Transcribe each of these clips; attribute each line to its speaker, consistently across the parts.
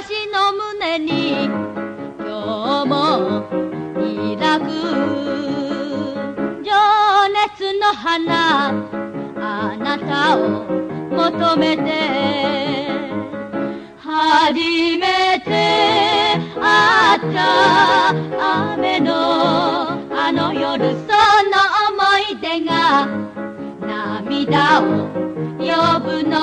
Speaker 1: 私の胸に今日も抱く情熱の花、あなたを求めて初めて会った雨のあの夜、その思い出が涙を呼ぶの。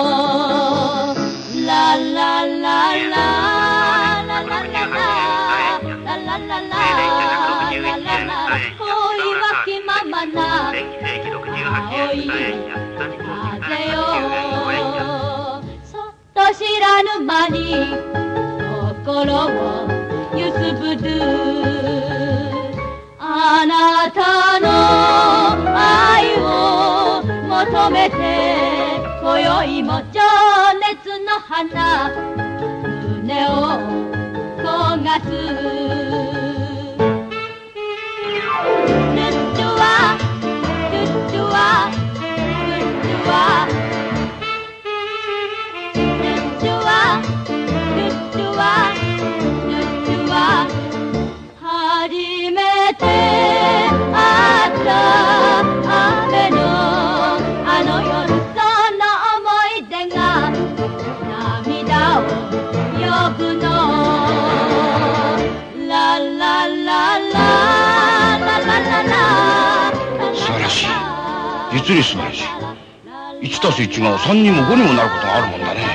Speaker 1: ララララララララララララララ、恋は気ままな青い風よ、そっと知らぬ間に心を揺すぶる。あなたの愛を求めて今宵も情熱の花、胸を焦がす。ルッチュワルッチュワルッチュワルッチュワルッチュワルッチュワ、初めて会った雨のあの夜、その思い出が涙を呼ぶの。ララララララララ。
Speaker 2: 素晴らしい、実に素晴らしい。1+1が3にも5にもなることがあるもんだね。